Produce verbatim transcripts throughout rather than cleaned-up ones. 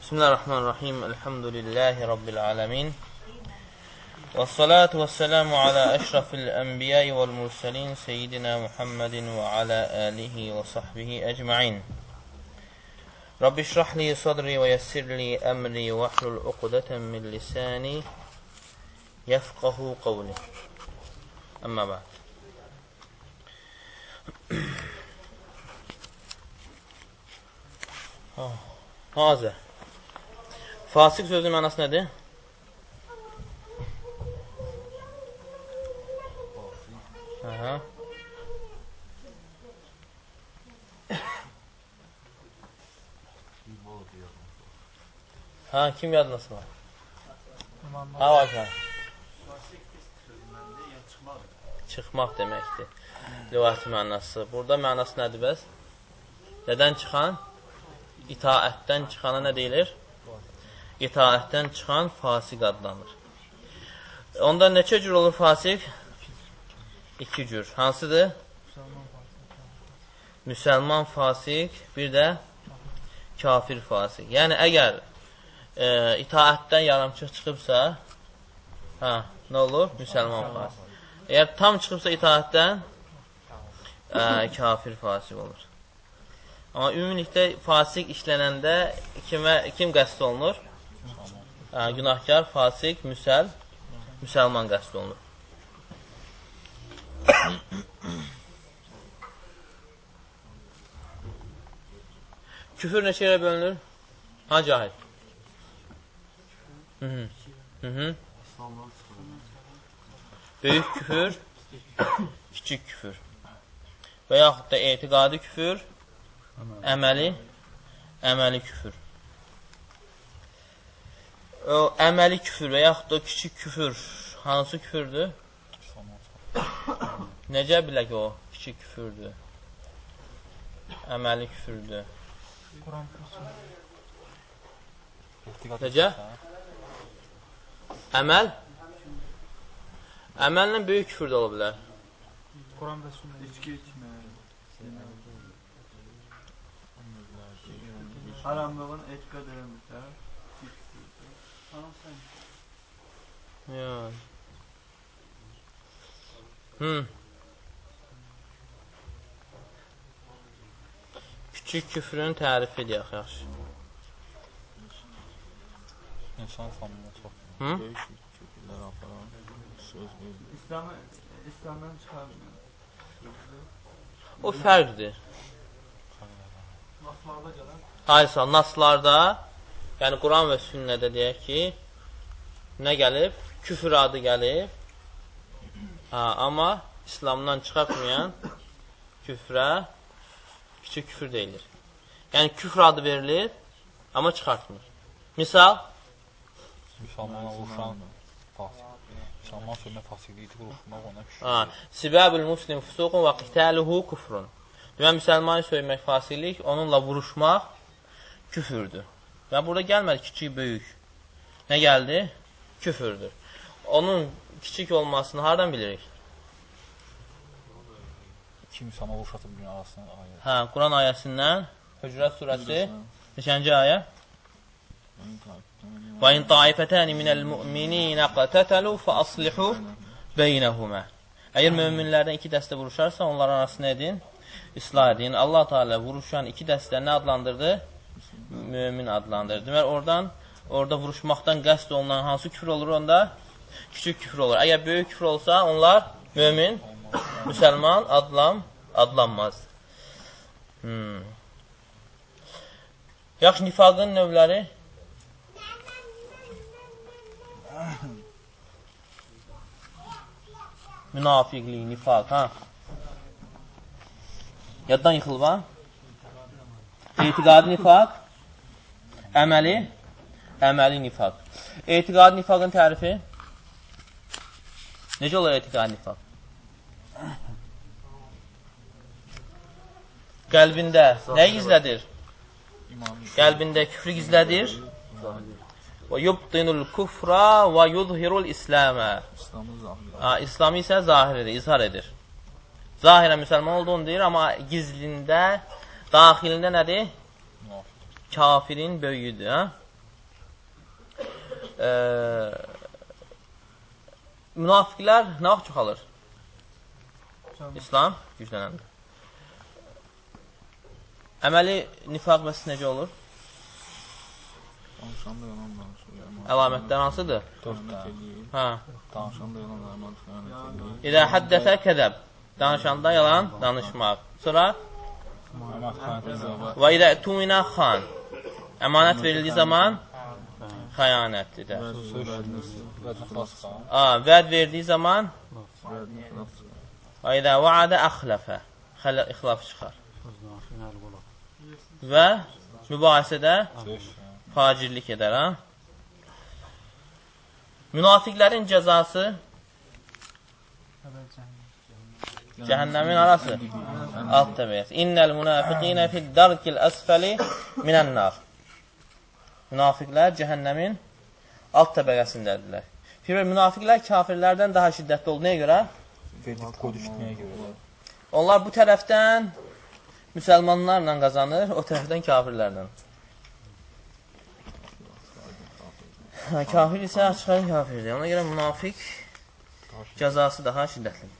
Bismillahirrahmanirrahim. Elhamdülillahi Rabbil alemin. Və salatu və selamu alə əşrafil ənbiyai vəl mursalin seyyidina Muhammedin və alə alihi və sahbihi əcma'in. Rabbi şrahli sadri və yessirli əmri və hlul uqdətən min lisani yəfqahu qavli. Əmmə bə'd. Hazır. Fasik sözün mənası nədir? Aha. Ha, kim yadınası var? Ha, var ki. Çıxmaq deməkdir. Lüğəti mənası. Burada mənası nədir bəs? Nədən çıxan? İtaətdən çıxana nə deyilir? İtaətdən çıxan fasik adlanır. Onda neçə cür olur fasik? İki cür. Hansıdır? Müsəlman fasik, bir də kafir fasik. Yəni, əgər e, itaətdən yarımçıq çıxıbsa, hə, nə olur? Müsəlman fasik. Əgər tam çıxıbsa itaətdən, e, kafir fasik olur. Amma ümumilikdə fasik işlənəndə kimə, kim qəsd olunur? Hə, günahkar, fasik, müsəl, müsəlman qəsd olunur. Küfür neçə yerə bölünür? Ha, Cahid? Hı -hı. Hı -hı. Böyük küfür, kiçik küfür. Və yaxud da etiqadi küfür, əməli, əməli küfür. O, əməli küfür və yaxud da kiçik küfür hansı küfürdür? Necə bilək o kiçik küfürdür? Əməli küfürdür. Necə? Əməl? Əməllə böyük küfür də ola bilər. Quran və sünnə içki içmək, haramlığın etiqad eləmirsə, Ya. Hı. Küçük küfrün tərifi edək, yaxşı. İnsan familya çox böyük küfürlər aparan söz verir. İslamı, İslamdan çıxarmıyor. O fərqdir. Naslarda gələn? Haysa, naslarda, yəni Quran və sünnədə deyək ki, nə gəlib? Küfür adı gəlib. Ha, amma İslamdan çıxartmayan küfrə kiçik küfür deyilir. Yəni küfr adı verilir, amma çıxartmır. Misal? Müsəlmana vuruşan fasik. Müsəlman sözünə fasikliyi vuruşmaq ona küfür. Ha, Sibabul muslim fusuqun və qitaluhu kufrun. Demək, müsəlmanı söymək fasiklik, onunla vuruşmaq küfürdür. Və burada gəlmədi kiçik, böyük. Nə gəldi? Küfürdür. Onun kiçik olmasını hardan bilirik? İki müsəlman vuruşatıb bir arasında ayə. Hə, Quran ayəsindən Hücrət surəsi neçənci ayə? Və in taifətəni minəl mü'mininə qətətəlu fə aslihu beynəhumə. Əgər möminlərdən iki dəstə vuruşarsa, onların arasını edin, islah edin. Allah Teala vuruşan iki dəstə nə adlandırdı? Mömin adlandırdı. Demək, oradan, orada vuruşmaqdan qəsd olunan hansı küfür olur onda? Küçük küfür olur. Əgər böyük küfür olsa, onlar mömin, müsəlman adlam, adlanmaz. Hmm. Yaxşı, nifaqın növləri? Münafiqlik, nifaq, ha? Yaddan yıxılıb, ha? Etiqadi nifaq, əməli, əməli nifaq. Etiqadi nifaqın tərifi? Necə olur etiqadi nifaq? Qəlbində nə gizlədir? Qəlbində küfrü gizlədir. Və yubdinul kufra və yudhirul İsləmə. İslamı isə zahir edir, izhar edir. Zahirən müsəlman olduğunu deyir, amma gizlində, daxilində nədir? Kafirin böyüyüdür. Hə? e, münafiqlər nə vaxt çoxalır? İslam güclənəndə. Əməli nifaq məsəl necə olur? Danışanda yalan danışır. Əlamətlər hansıdır? Hə. Danışanda yalan danışır. İdə həddəsə kəzəb. Danışanda yalan danışmaq. Sonra və idə tumina xan. Əmanət verildiyi zaman xəyanət edir. Vəd verdiyi zaman və idə vəadə əxləfə. İxlaf çıxar. Və mübahisədə facirlik edər. Ha? Münafiqlərin cəzası cəhənnəmin arası alt təbəqəsi. İnnəl münafiqinə fid-darkil əsfəli minən-nar. Münafiqlər cəhənnəmin alt təbəqəsindədirlər. Fikir, münafiqlər kafirlərdən daha şiddətli oldu. Nəyə görə? Onlar bu tərəfdən müsəlmanlarla qazanır, o tərəfdən kafirlərlə. Kafir isə açıqların kafirdir. Ona görə münafiq cəzası daha şiddətlidir.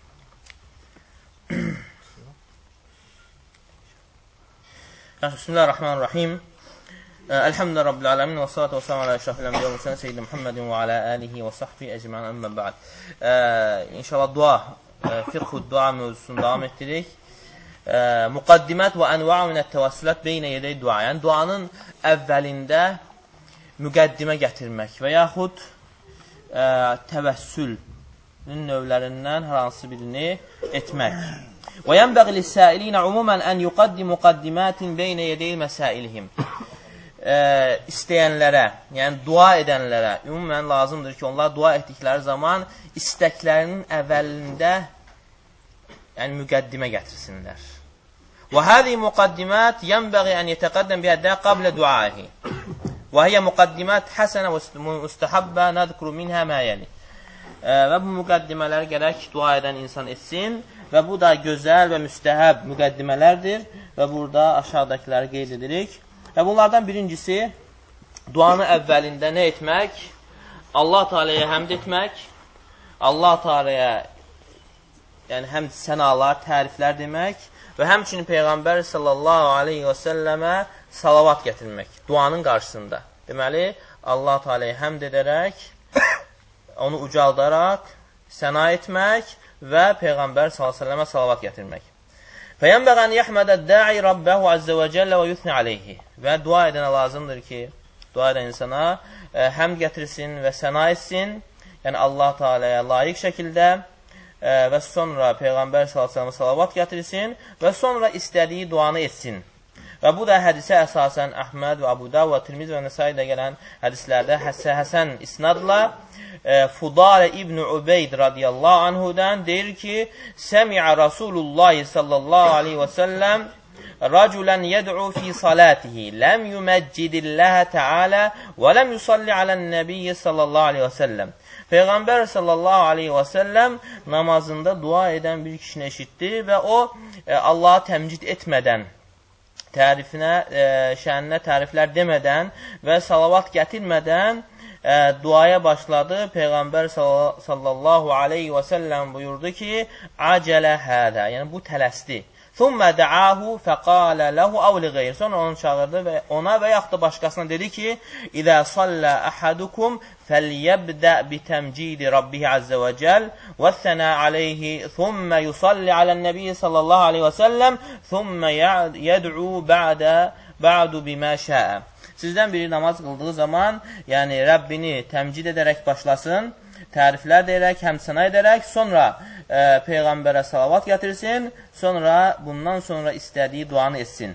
Bismillahirrahmanirrahim. Elhamdülillah Rabbil alemin və salatu və salam alə əşrafil ənbiya və sələm seyyidina Muhammedin və alə alihi və sahbihi əcma'in əmmə ba'd. İnşallah dua, fiqhud dua mövzusunu davam etdirik. Muqaddimət və ənva minət təvəssülət beynə yedəy dua. Yəni duanın əvvəlində müqəddimə gətirmək və yaxud ə, təvəssülün növlərindən hər hansı birini etmək. Və yənbəği lis-səilinə umumən ən yuqaddim muqaddimətin beynə yedəy məsailihim. İstəyənlərə, yəni dua edənlərə ümumən lazımdır ki, onlar dua etdikləri zaman istəklərinin əvvəlində yəni müqəddimə gətirsinlər. Və həzi muqaddimat yənbəği ən yetəqəddəm bihəddə qablə duaihi. Və hiyə müqaddimat həsənə və müstəhabbə nədkuru minhə məyəli. Və bu müqəddimələri gərək dua edən insan etsin və bu da gözəl və müstəhəb müqəddimələrdir və burada aşağıdakiləri qeyd edirik. Və bunlardan birincisi duanı əvvəlində nə etmək? Allah Teala'ya həmd etmək, Allah Teala'ya yəni həm sənalar, təriflər demək və həmçinin Peyğəmbər sallallahu aleyhi və səlləmə salavat gətirmək duanın qarşısında. Deməli, Allah Teala'ya həmd edərək, onu ucaldaraq, səna etmək və Peyğəmbər sallallahu aleyhi və səlləmə salavat gətirmək. Fəyənbəğən yəhmədə də'i Rabbəhu əzzə və cəllə və yuthni aleyhi. Və dua edənə lazımdır ki, dua edən insana ə, həmd gətirsin və səna etsin, yəni Allah Teala'ya layiq şəkildə ə, və sonra Peyğəmbər sallallahu əleyhi və səlləm salavat gətirsin və sonra istədiyi duanı etsin. Və bu da hədisə əsasən Əhməd və Abu Davud və Tirmizi və Nəsaidə gələn hədislərdə həsə, həsən isnadla e, Fudalə İbn Ubeyd radiyallahu anhudan deyir ki, Səmi'ə Rasulullah sallallahu aleyhi və səlləm raculən yəd'u fi salatihi ləm yuməccidilləhə təalə və ləm yusalli alən nəbiyyə sallallahu aleyhi və səlləm. Peyğəmbər sallallahu aleyhi və səlləm namazında dua edən bir kişini eşitdi və o e, Allah'a təmcid etmədən, tərifinə, e, şəninə təriflər demədən və salavat gətirmədən e, duaya başladı. Peyğəmbər sallallahu aleyhi və səlləm buyurdu ki, acələ hədə, yəni bu tələsdi. Thumma da'ahu faqala lahu aw li ghayr. Sonra onu çağırdı və ona və yaxud da başqasına dedi ki, "İza salla ahadukum falyabda bi tamjidi rabbih azza və cəl və thana alayhi, thumma yusalli alan-nabiy sallallahu alayhi və səlləm, thumma yad'u ba'da ba'du bima şa'a." Sizdən biri namaz qıldığı zaman, yəni Rəbbini təmcid edərək başlasın, təriflər deyərək, həmsəna edərək, sonra e, Peyğəmbərə salavat gətirsin, sonra bundan sonra istədiyi duanı etsin.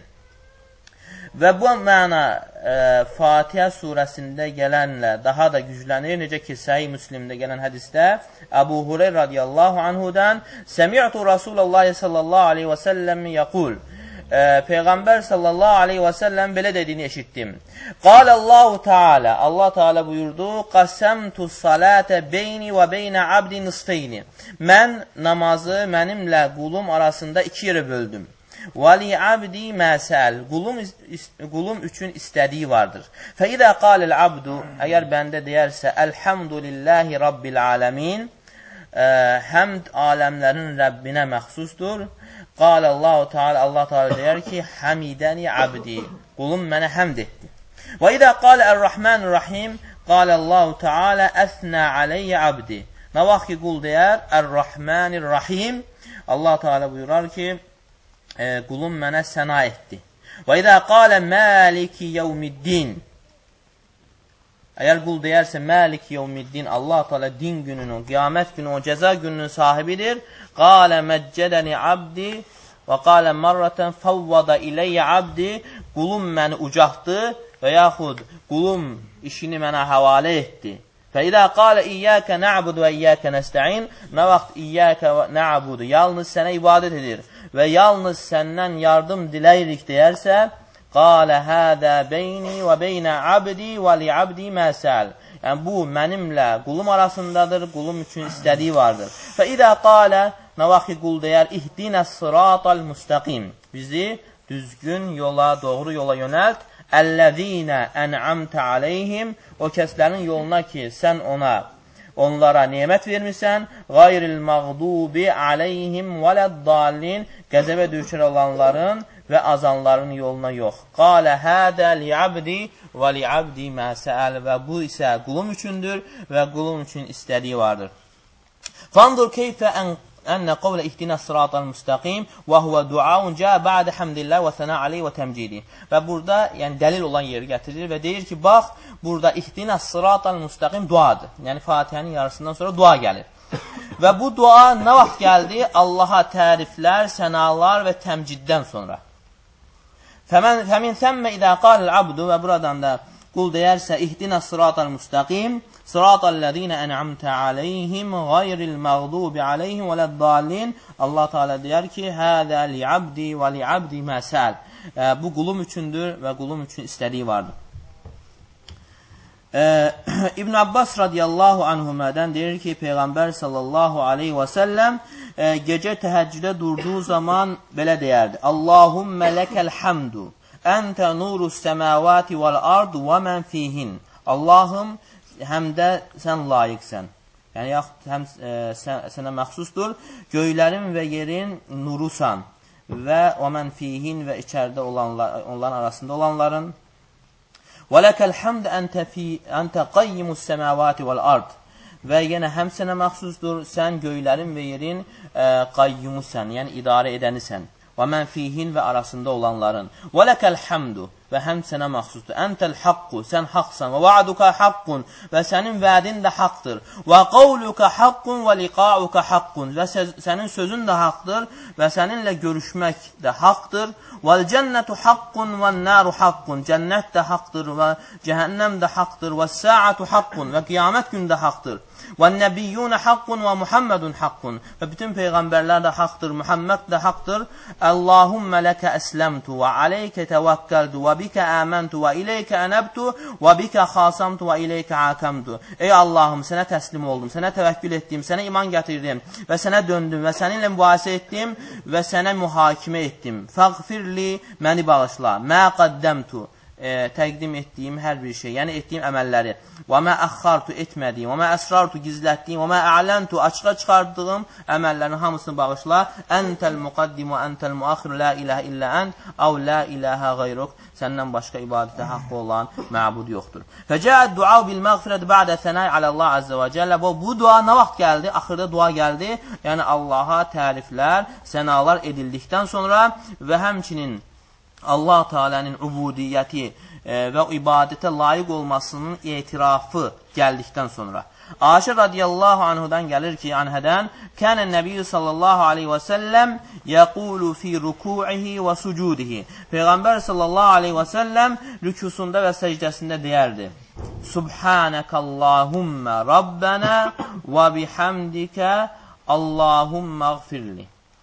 Və bu məna e, Fatihə surəsində gələnlə daha da güclənir. Necə ki, Səhih Müslimdə gələn hədisdə Əbu Hureyr radiyallahu anhudan Səmi'tu Rasulullah sallallahu aleyhi və səlləm yəqul. E, Peyğəmbər sallallahu aleyhi və səlləm belə dediyini eşitdim. Qalallahu Teala, Allah Teala buyurdu, Qasamtu salate beyni və beynə abdi nisfeyni. Mən namazı mənimlə qulum arasında iki yerə böldüm. və li abdi mə səəl. Qulum, qulum üçün istədiyi vardır. Fə idə qalil abdu, əgər bəndə deyərsə, Elhamdülillahi Rabbil aləmin, həmd aləmlərin Rəbbinə məxsusdur. Qalə Allahu Teala, Allah Teala deyər ki, Həmidəni abdi, qulum mənə həmd etdi. Və idə qalə Ər-Rahmanir-Rahim, qalə Allahu Teala, Əsnə aleyyə abdi. Nə vaxt ki, qul deyər, Ər-Rahmanir-Rahim, Allah Teala buyurar ki, e, qulum mənə səna etdi. Və idə qalə Maliki yevmiddin. Əgər qul deyərsə, Məlik yevmiddin, Allah Teala din gününün, qiyamət günü, o cəza gününün sahibidir. Qalə məccədəni abdi və qalə marrətən favvada iləyyə abdi. Qulum məni ucaqdı və yaxud qulum işini mənə həvalə etdi. Fə idə qalə iyyəkə nə'budu və iyyəkə nəstəin. Nə vaxt iyyəkə nə'budu, yalnız sənə ibadət edir və yalnız səndən yardım diləyirik deyərsə, qalə hədə beyni və beynə abdi və li abdi məsəl. Yəni, bu, mənimlə qulum arasındadır, qulum üçün istədiyi vardır. Fə idə qalə, nə vaxt ki, qul deyər, ihdinə sıratal müstəqim. Bizi düzgün yola, doğru yola yönəlt. Əlləzinə ən'amtə aleyhim. O kəslərin yoluna ki, sən ona, onlara nemət vermirsən. Qayril məğdubi aleyhim vələddallin. Qəzəbə düşər olanların və azanların yoluna yox. Qalə hədə li'abdi və li'abdi mə səəl. Və bu isə qulum üçündür və qulum üçün istədiyi vardır. Fandur keyfə ənə qavlə ihdinə sıratal müstəqim və huvə duaun cə bə'də həmdillah və sənə aleyh və təmcidi. Və burada yəni, dəlil olan yeri gətirir və deyir ki, bax, burada ihdinə sıratal müstəqim duadır. Yəni, Fatihənin yarısından sonra dua gəlir. Və bu dua nə vaxt gəldi? Allaha təriflər, sənalar və təmciddən sonra. Fəmin səmmə idə qalil abdu və buradan da qul deyərsə ihdinə sıratal müstəqim sıratal ləzinə ən'amtə aleyhim qayril məğdubi aleyhim və ləddallin. Allah Teala deyər ki, hədə li abdi və li abdi məsəl. Bu qulum üçündür və qulum üçün istədiyi vardır. İbn Abbas radiyallahu anhumədən deyir ki, Peyğəmbər sallallahu aleyhi və səlləm e, gecə təhəccüdə durduğu zaman belə deyərdi. Allahummə ləkəl həmdu, əntə nurus səməvati vəl-ard və mən fihin. Allahım, həmdə sən layiqsən. Yəni, yaxud həm e, sən, sənə məxsusdur. Göylərin və yerin nurusan və və mən fihin və içərdə olanlar, onların arasında olanların. Və ləkəl həmd əntə qayyimus səməvati vəl-ard. Və yenə həm sənə məxsusdur, sən göylərin və yerin e, qayyumusən, yəni idarə edənisən. Və mən fihin və arasında olanların. Və ləkəl həmdu və həm sənə məxsusdur. Əntəl haqqu, sən haqsan. Və va'duka haqqun və sənin vədin də haqdır. Və qavluka haqqun və liqa'uka haqqun və sənin sözün də haqdır və səninlə görüşmək də haqdır. Vəl cənnətu haqqun və nəru haqqun. Cənnət də haqdır və cəhənnəm də haqdır. Və sə'atu haqqun və qiyamət gün də haqdır. Və nəbiyyunə haqqun və Muhammedun haqqun. Və bütün peyğəmbərlər də haqdır, Muhammed də haqdır. Allahummə ləkə əsləmtu və aleykə təvəkkəldu və bikə əməntu və ileykə ənəbtu və bikə xasamtu və ileykə hakəmtu. Ey Allahım, sənə təslim oldum, sənə təvəkkül etdim, sənə iman gətirdim və sənə döndüm və səninlə mübahisə etdim və sənə mühakimə etdim. Fəğfirli, məni bağışla. Mə qəddəmtu, e, təqdim etdiyim hər bir şey, yəni etdiyim əməlləri. Və mə əxxartu, etmədiyim, və mə əsrartu, gizlətdiyim, və mə ələntu, açıqa çıxardığım əməllərin hamısını bağışla. Əntəl müqaddim və əntəl müaxir, la iləhə illə ənd, əv la iləhə qayruk. Səndən başqa ibadətə haqqı olan məbud yoxdur. Fəcəət dua bil məğfirət bə'də sənay aləllah əzzə və cəllə. Bu dua nə vaxt gəldi? Axırda dua gəldi. Yəni Allaha təriflər, sənalar edildikdən sonra və həmçinin Allah Teala'nın ubudiyyəti e, və ibadətə layiq olmasının etirafı gəldikdən sonra. Aşir radiyallahu anhudan gəlir ki, anhədən, kənən nəbiyyü sallallahu aleyhi və səlləm yəqulu fi ruku'ihi və sucudihi. Peyğəmbər sallallahu aleyhi və səlləm rükusunda və səcdəsində deyərdi. Subhanəkəllahummə Rabbənə və bihamdikə Allahumməğfirli.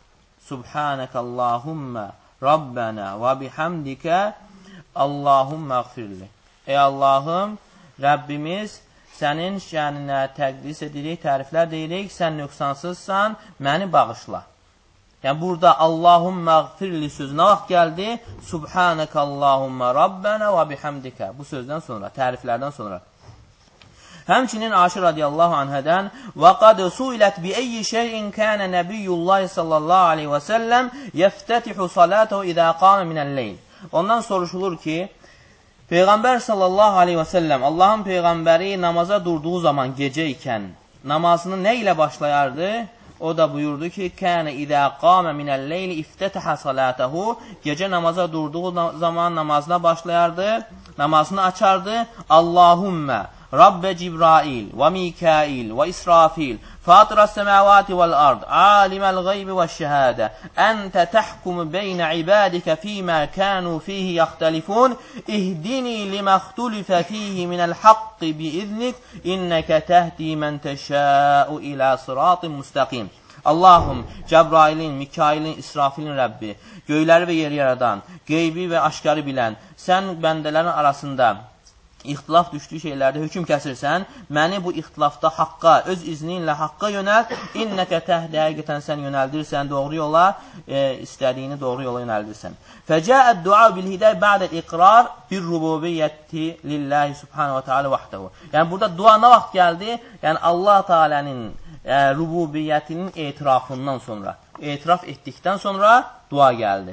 Subhanəkəllahummə Rabbənə və bihamdikə Allahumməğfirli. Ey Allahım, Rəbbimiz, sənin şəninə təqdis edirik, təriflər deyirik, sən nöqsansızsan, məni bağışla. Yəni, burada Allahumma gfirli sözü nə vaxt gəldi? Subhanəkə Allahumma Rabbənə və bihamdikə. Bu sözdən sonra, təriflərdən sonra. Həmçinin Aşir radiyallahu anhədən və qad suilət bi eyyi şeyin kənə nəbiyyullah sallallahu aleyhi və səlləm yəftətihu salatahu idə qamə minəl-leyl. Ondan soruşulur ki, Peyğəmbər sallallahu aleyhi və səlləm, Allahın Peyğəmbəri namaza durduğu zaman gecə ikən namazını nə ilə başlayardı? O da buyurdu ki, kənə idə qamə minəl-leyl iftətəhə salatahu. Gecə namaza durduğu zaman namazına başlayardı, namazını açardı. Allahümmə Rabbe Cibrail və Mikail və İsrafil Fatıras semavati vel ard alimel gaybi ve şehade ente tahkumu beyne ibadike fîmâ kânû fîhî yahtelifûn ihdini limahtulife fîhî minel haqqi biiznik inneke tehdi men teşâ'u ilâ sıratın müstakim. Allahum, Cəbrailin, Mikailin, İsrafilin Rəbbi, göyləri və yeri yaradan, qeybi və aşkarı bilən, sən bəndələrin arasında ixtilaf düşdüyü şeylərdə hökm kəsirsən, məni bu ixtilafda haqqa, öz izninlə haqqa yönəl, innəkə təhdi, həqiqətən sən yönəldirsən, doğru yola, e, istədiyini doğru yola yönəldirsən. Fəcəəd dua bil-hiday ba'dəl iqrar bir rububiyyəti lillahi subhanahu wa ta'ala vahdehu. Yəni, burada dua nə vaxt gəldi? Yəni, Allah Teala'nın e, rububiyyətinin etirafından sonra, etiraf etdikdən sonra dua gəldi.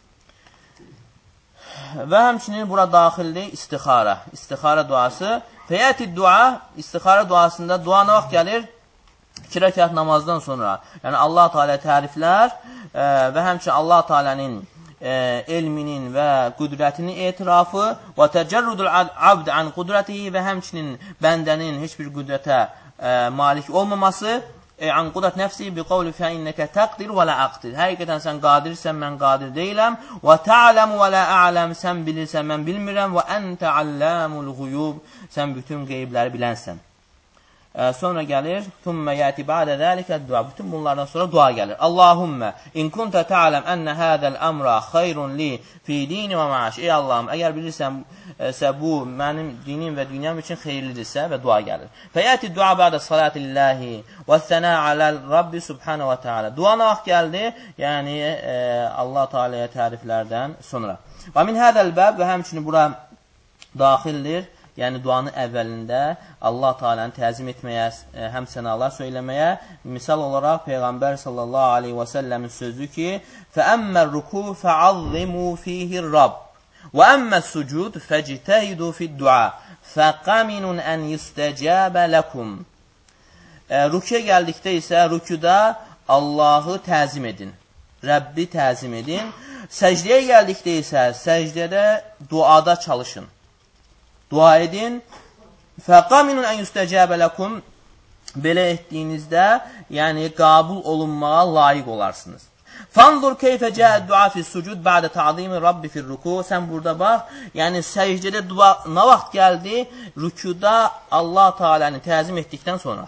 Və həmçinin bura daxildir istixara. İstixara duası. Fəyəti dua, istixara duasında dua nə vaxt gəlir? İki rəkət namazdan sonra. Yəni Allah Teala təriflər e, və həmçinin Allah Teala'nın e, elminin və qüdrətinin etirafı və təcərrudul abd an qudrətihi və həmçinin bəndənin heç bir qüdrətə e, malik olmaması. E, an qudrat nəfsi bi qavli fə innəkə təqdir və lə aqdir. Həqiqətən sən qadirsən, mən qadir deyiləm. Və ta'ləmu və lə a'ləm, sən bilirsən, mən bilmirəm. Və əntə allamul ğuyub, sən bütün qeybləri bilənsən. E, sonra gəlir, thumma yəti ba'də zəlikə dua. Bütün bunlardan sonra dua gəlir. Allahümmə, in kuntə ta'ləm ənə hədəl əmra xeyrun li fi dini və maaş. Ey Allahım, əgər bilirsən, sə bu mənim dinim və dünyam üçün xeyirlidirsə və dua gəlir. Fəyəti dua bədə salatillahi və sənə aləl Rabbi subhanahu wa ta'ala. Dua nə vaxt gəldi? Yəni e, Allah Teala'ya təriflərdən sonra. Və min hədəl bəb və həmçinin bura daxildir. Yəni duanın əvvəlində Allah Teala'nı təzim etməyə, e, həm sənalar söyləməyə, misal olaraq Peyğəmbər sallallahu aleyhi və səlləmin sözü ki, fəəmmər ruku fəazzimu fihir Rabb. Və əmmə sucud fəctəhidu fid-dua fəqaminun ən yustəcəbə ləkum. Rüküyə gəldikdə isə rüküdə Allahı təzim edin, Rəbbi təzim edin. Səcdəyə gəldikdə isə səcdədə duada çalışın, dua edin. Fəqaminun ən yustəcəbə ləkum. Belə etdiyinizdə, yəni qəbul olunmağa layiq olarsınız. Fanzur keyfə cəəd dua fi sucud bə'də ta'zimi Rabbi fir ruku. Sən burada bax, yəni səcdədə dua nə vaxt gəldi? Rükuda Allah Teala'nı təzim etdikdən sonra.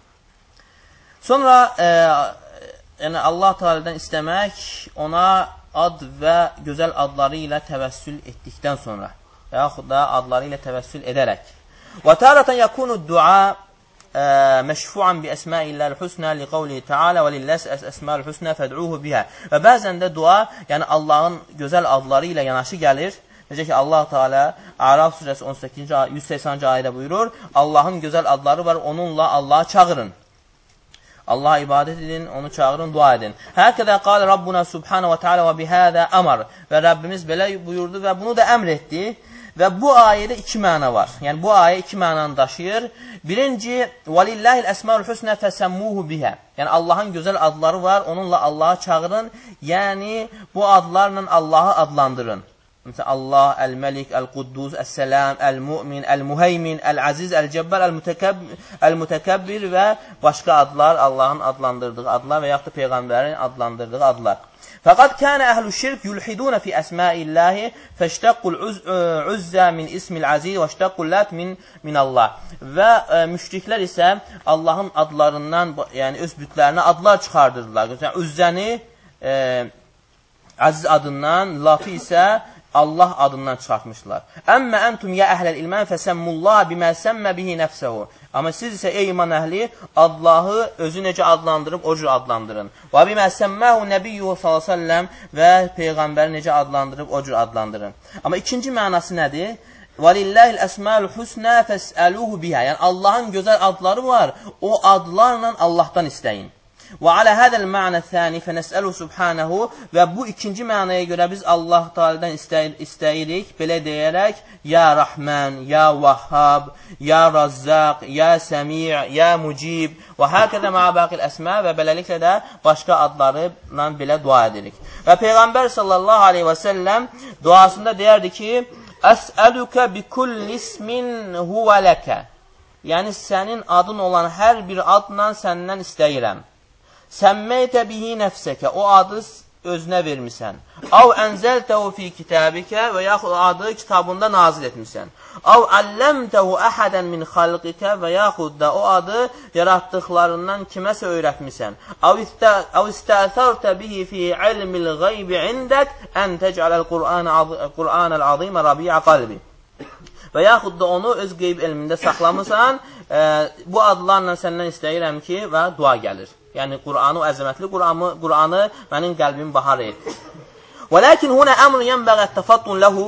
Sonra e, yəni Allah Teala'dan istəmək, ona ad və gözəl adları ilə təvəssül etdikdən sonra, yaxud da adları ilə təvəssül edərək. Və taratan yakunu dua məşfu'an bi əsma'illahil husna li qawli ta'ala və lilləs əsma'ul husna fəd'uhu biha. Və bəzən də dua, yəni Allahın gözəl adları ilə yanaşı gəlir. Necə ki Allah Teala Əraf surəsi on səkkizinci yüz səksəninci ayədə buyurur, Allahın gözəl adları var, onunla Allah'a çağırın. Allah'a ibadət edin, onu çağırın, dua edin. Həqiqətən qal Rabbuna subhanahu wa ta'ala və bihədə əmr. Və Rəbbimiz belə buyurdu və bunu da əmr etdi. Və bu ayədə iki məna var. Yəni bu ayə iki mənanı daşıyır. Birinci, وَلِلَّهِ الْأَسْمَاءُ الْحُسْنَى فَسَمُّوهُ بِهَا. Yəni Allahın gözəl adları var, onunla Allah'a çağırın. Yəni bu adlarla Allah'ı adlandırın. Mesela Allah, El-Melik, El-Quddus, El-Selam, El-Mu'min, El-Muheymin, El-Aziz, El-Cebbar, El-Mütekebbir və başqa adlar, Allahın adlandırdığı adlar və yaxud da Peyğəmbərin adlandırdığı adlar. Fəqad kənə əhlü şirk yulhidunə fi əsmaillahi fəştəqqul uzzə min ismil aziz və ştəqqul lət min minallah. Və e, müşriklər isə Allahın adlarından, yəni öz bütlərinə adlar çıxardırdılar. Yəni Uzzəni e, aziz adından, Latı isə Allah adından çıxartmışlar. Əmmə əntum ya əhləl ilmən fəsəmmullah bimə səmmə bihi nəfsəhu. Amma siz isə ey iman əhli, Allahı özü necə adlandırıb, o cür adlandırın. Və bimə səmməhu nəbiyyuhu sallallahu əleyhi və səlləm və Peyğəmbəri necə adlandırıb, o cür adlandırın. Amma ikinci mənası nədir? وَلِلَّهِ الْأَسْمَاءُ الْحُسْنَى فَاسْأَلُوهُ بِهَا. Yəni Allahın gözəl adları var, o adlarla Allahdan istəyin. وَعَلَى هَذَا الْمَعْنَى الثَّانِي فَنَسْأَلُهُ سُبْحَانَهُ. Və bu ikinci mənaya görə biz Allah Teala'dan istəyir, istəyirik, belə deyərək, Ya Rahman, Ya Vahhab, Ya Razzaq, Ya Səmi', Ya Mucib və hakədə mə'abaqil əsmə və beləliklə də başqa adlarla belə dua edirik. Və Peyğəmbər sallallahu aleyhi və səlləm duasında deyərdi ki, Əsəlükə bi kulli ismin huvə ləkə. Yəni, sənin adın olan hər bir adla səndən istəyirəm. Səmməytə bihi nəfsəkə. O adı özünə vermisən. Av ənzəltəhu fi kitabikə və yaxud adı kitabında nazil etmisən. Av əlləmtəhu əhədən min xalqikə və yaxud da o adı yaratdıqlarından kiməsə öyrətmisən. Av istəsərtə bihi fi ilmil qaybi indək ən təcələl Qur'anəl azimə rabi'a qalbi. Və yaxud da onu öz qeyb elmində saxlamısan, e, bu adlarla səndən istəyirəm ki, və dua gəlir. Yəni, Qur'anı, o əzəmətli Qur'anı, Qur'anı mənim qəlbimi bahar et. Və lakin hunə əmrun yənbəğət təfattun ləhu.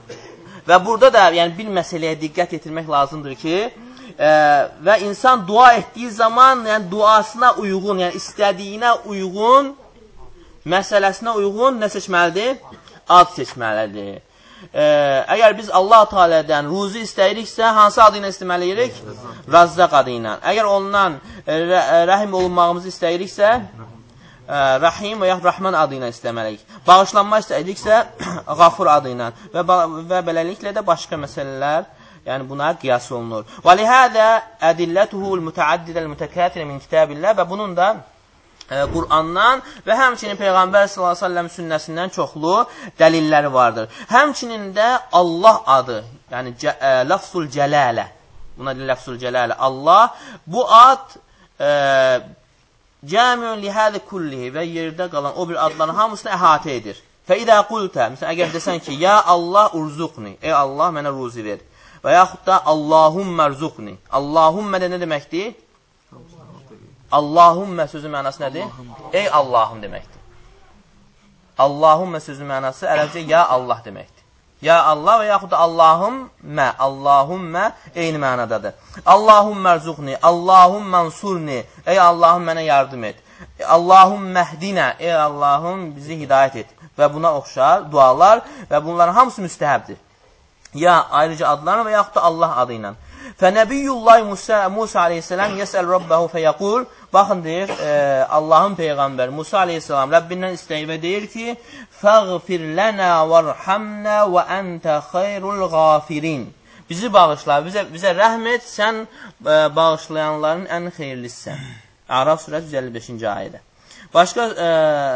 Və burada da yəni, bir məsələyə diqqət yetirmək lazımdır ki, e, və insan dua etdiyi zaman yəni, duasına uyğun, yəni istədiyinə uyğun, məsələsinə uyğun nə seçməlidir? Ad seçməlidir. Ee, əgər biz Allah Teala'dan ruzi istəyiriksə, hansı adı ilə istəməliyik? Razzaq adı ilə. Əgər ondan rə rəhim olunmağımızı istəyiriksə, ə, Rahim və yaxud Rahman adı ilə istəməliyik. Bağışlanma istəyiriksə, Qafur adı ilə. Və, və beləliklə də başqa məsələlər yəni buna qiyas olunur. Və lihədə ədillətuhul mütəaddidəl mütəkətirə min kitabillah və bunun da Qur'andan və həmçinin Peyğəmbər sallallahu əleyhi və səlləm sünnəsindən çoxlu dəlilləri vardır. Həmçinin də Allah adı, yəni lafzul cəlalə, buna deyil lafzul cəlalə, Allah, bu ad e, cəmiun lihəzi kullihi və yerdə qalan o bir adların hamısını əhatə edir. Fə idə qultə, məsələn, əgər desən ki, ya Allah urzuqni, ey Allah mənə ruzi ver. Və yaxud da Allahummə rzuqni. Allahummə də nə deməkdir? Allahummə sözü mənası nədir? Ey Allahım deməkdir. Allahummə sözü mənası ərəbcə ya Allah deməkdir. Ya Allah və yaxud da Allahummə, Allahummə eyni mənadadır. Allahummə rzuqni, Allahummə ansurni, ey Allahım mənə yardım et. Allahummə hdinə, ey Allahım bizi hidayət et. Və buna oxşar dualar və bunların hamısı müstəhəbdir. Ya ayrıca adlarına və yaxud da Allah adı ilə. Fənəbiyyullahi Musa, Musa aleyhisselam yəsəl Rabbəhu fəyəqul. Baxın deyir, e, Allahın Peyğəmbər Musa aleyhisselam Rəbbindən istəyir və deyir ki, Fəğfir lənə vərhamnə və əntə xeyrul qafirin. Bizi bağışla, bizə, bizə rəhm et, sən e, bağışlayanların ən xeyirlisən. Əraf surəsi yüz əlli beşinci ayədə. Başqa e,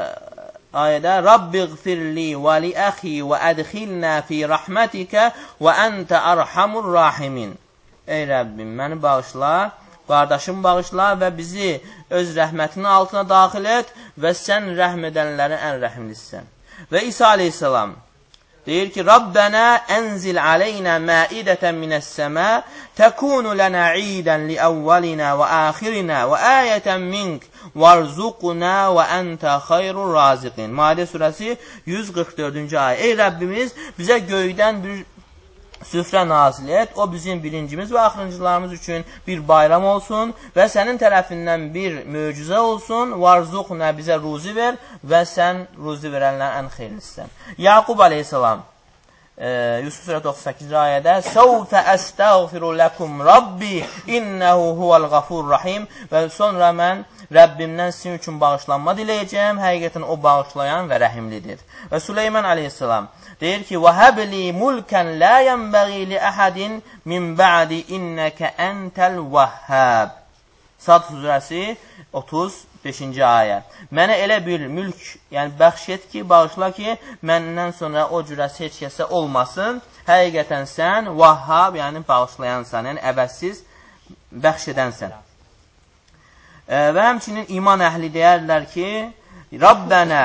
ayədə Rabbiğfirli və li əxi və ədxilnə fi rəhmətikə və əntə ərhamur rahimin. Ey Rəbbim, məni bağışla, qardaşım bağışla və bizi öz rəhmətinin altına daxil et və sən rəhm edənlərin ən rəhimlisən. Və İsa aleyhisselam deyir ki, Rabbənə ənzil aleynə məidətən minəs-səmə təkunu lənə idən li əvvəlinə və əxirinə və əyətən mink varzuquna və əntə xayrur raziqin. Maidə surəsi yüz qırx dördüncü ayə. Ey Rəbbimiz, bizə göydən bir süfrə nazil et, o bizim birincimiz və axırıncılarımız üçün bir bayram olsun və sənin tərəfindən bir möcüzə olsun, varzuqnə bizə ruzi ver və sən ruzi verənlərin ən xeyirlisən. Yaqub aleyhisselam, e, Yusuf surə doxsan səkkizinci ayədə Səvfə əstəğfiru ləkum Rabbi innəhu huvəl qafur rahim və sonra mən Rəbbimdən sizin üçün bağışlanma diləyəcəm, həqiqətən o bağışlayan və rəhimlidir. Və Süleyman aleyhisselam deyir ki, وَهَبْلِي مُلْكًا لَا يَنْبَغِي لِأَحَدٍ مِنْ بَعْدِ إِنَّكَ أَنْتَ الْوَهَّابِ. Sad surəsi otuz beşinci ayə. Mənə elə bir mülk, yəni bəxş et ki, bağışla ki, məndən sonra o cürəsi heç kəsə olmasın. Həqiqətən sən Vahhab, yəni bağışlayansan, yəni əvəzsiz bəxş edənsən. E, və həmçinin iman əhli deyərlər ki, Rabbənə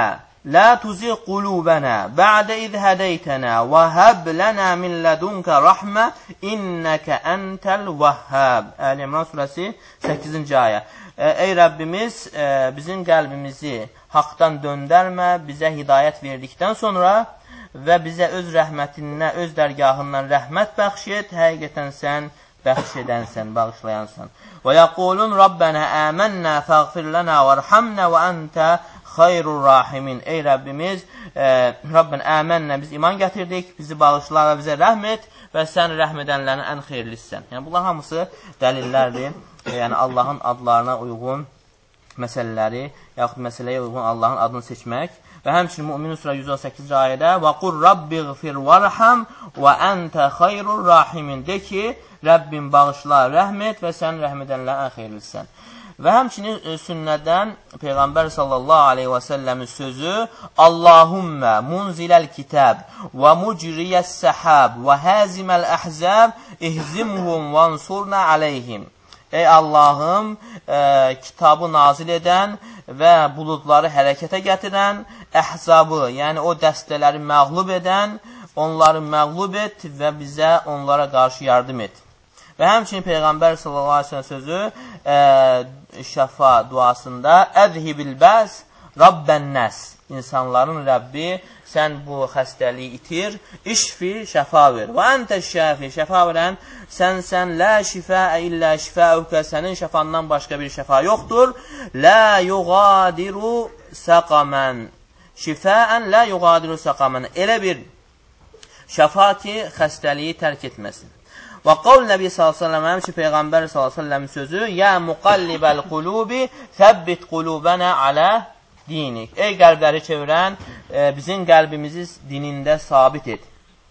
La tuzigh qulubana ba'da iz hadaytana və hab lana min ladunka rahmə innaka entel vehhab. Əli İmran surəsi səkkizinci ayə. Ey Rəbbimiz, bizim qəlbimizi haqdan döndərmə, bizə hidayət verdikdən sonra və bizə öz rəhmətinə, öz dərgahından rəhmət bəxş et. Həqiqətən sən bəxş edənsən, bağışlayansan. Və yəqulun Rabbənə əmənnə fəğfir lənə vərhamnə və əntə xayrur rahimin. Ey Rəbbimiz, e, Rabbən əmənnə, biz iman gətirdik, bizi bağışla və bizə rəhm et və sən rəhm edənlərin ən xeyirlisən. Yəni, bunlar hamısı dəlillərdir. E, yəni, Allahın adlarına uyğun məsələləri, yaxud məsələyə uyğun Allahın adını seçmək. Və həmçinin Mümin Surə yüz on səkkizinci ayədə Və qur Rabbiğfir vərhəm və əntə xayrur rahimin. De ki, Rəbbim bağışla, rəhm et və sən rəhm edənlərin ən xeyirlisən. Və həmçinin e, sünnədən Peyğəmbər sallallahu aleyhi və səlləmin sözü Allahummə munziləl kitab və mucriyyəs səhab və həziməl əhzəb ihzimhum və ansurna aleyhim. Ey Allahım, e, kitabı nazil edən və buludları hərəkətə gətirən, əhzabı, yəni o dəstələri məğlub edən, onları məğlub et və bizə onlara qarşı yardım et. Və həmçinin Peyğəmbər sallallahu aleyhi ve sellem sözü e, şəfa duasında Əzhibil bəs Rabbən-nəs, insanların Rəbbi, sən bu xəstəliyi itir, işfi, şəfa ver. Və əntə şəfi, şəfa verən, sən sən, lə şifəə illə şifəəvkə, sənin şəfandan başqa bir şəfa yoxdur. Lə yuğadiru səqamən, şifəən lə yuğadiru səqamən. Elə bir şəfa ki, xəstəliyi tərk etməsin. Və qavl Nəbi sallallahu aleyhi ve sellem, ki, Peyğəmbər sallallahu aleyhi ve sellem sözü, Yə muqallibəl qulubi, səbbit qulubənə alə dinik. Ey qəlbləri çevirən, e, bizim qəlbimizi dinində sabit et.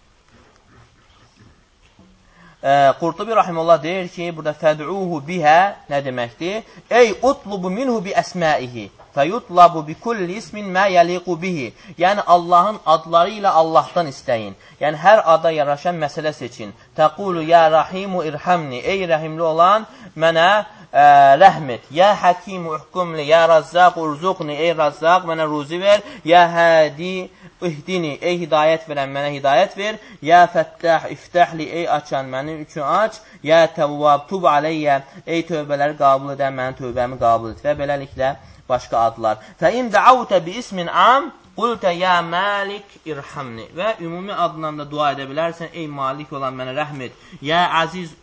E, Qurtubi rahimullah deyir ki, burada fəd'uhu bihə nə deməkdir? Ey utlubu minhu bi əsməihi. Fəyutlabu bi kulli ismin mə yəliqu bihi. Yəni, Allahın adları ilə Allahdan istəyin. Yəni, hər ada yaraşan məsələ seçin. Təqulu, yə rahimu irhamni. Ey rəhimli olan, mənə ə, rəhm et. Yə həkimu uhkumli, yə razzaq urzuqni. Ey razzaq, mənə ruzi ver. Yə hədi ihdini. Ey hidayət verən, mənə hidayət ver. Yə fəttəh iftəhli. Ey açan, mənim üçün aç. Yə təvvab tub aleyyə. Ey tövbələri qabul edən, mənim tövbəmi qabul et. Və beləliklə, başqa adlar. Fəin dəavtə bi ismin am, qultə yə məlik irhamni. Və ümumi adından da dua edə bilərsən, ey malik olan mənə rəhm et. Yə əziz,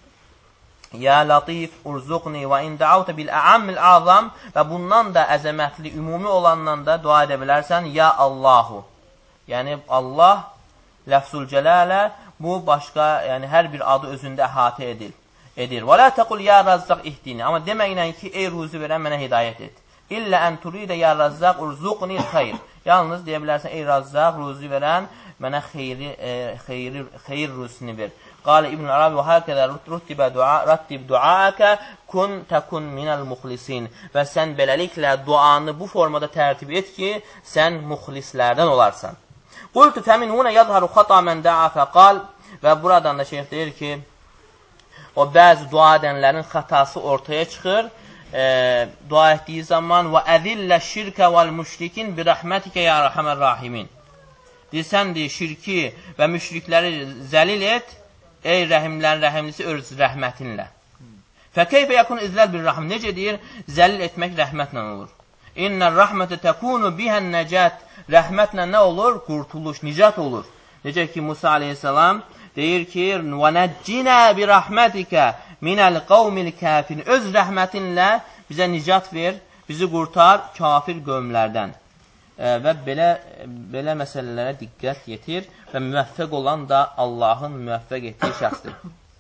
yə latif, urzuqni. Və in dəavtə bil əammil azam. Və bundan da əzəmətli, ümumi olandan da dua edə bilərsən, yə Allahu. Yəni, Allah, ləfzul cələlə, bu başqa, yəni hər bir adı özündə əhatə edir. edir. Və la təqul yə razzaq ihdini. Amma deməklə ki, ey ruzi verən mənə hidayət et. İllə ən turidə yə razzaq urzuqni xeyr. Yalnız deyə bilərsən, ey razzaq, ruzi verən, mənə xeyri, e, xeyri, xeyr ruzini ver. Qalə İbn-i Arabi və həkədə rattib duaəkə kun təkun minəl muxlisin. Və sən beləliklə duanı bu formada tərtib et ki, sən muxlislərdən olarsan. Qultu fəmin hunə yadharu xata mən də'a fəqal. Və buradan da şeyh deyir ki, o bəzi dua edənlərin xatası ortaya çıxır. E, dua etdiyi zaman və əzillə şirkə vəl müşrikin bi rəhmətikə ya rəhəmər rahimin. Deyirsən, deyir, şirki və müşrikləri zəlil et, ey rəhimlərin rəhimlisi öz rəhmətinlə. Fəkeyfə yakun izləl bir rəhim. Necə deyir, zəlil etmək rəhmətlə olur. İnnər rəhmətə təkunu bihən nəcət. Rəhmətlə nə olur? Qurtuluş, nicat olur. Necə ki, Musa aleyhissalam deyir ki, və nəccinə bi rəhmətikə minəl qavmil kəfir. Öz rəhmətinlə bizə nicat ver, bizi qurtar kafir qövmlərdən. E, və belə, belə məsələlərə diqqət yetir və müvəffəq olan da Allahın müvəffəq etdiyi şəxsdir.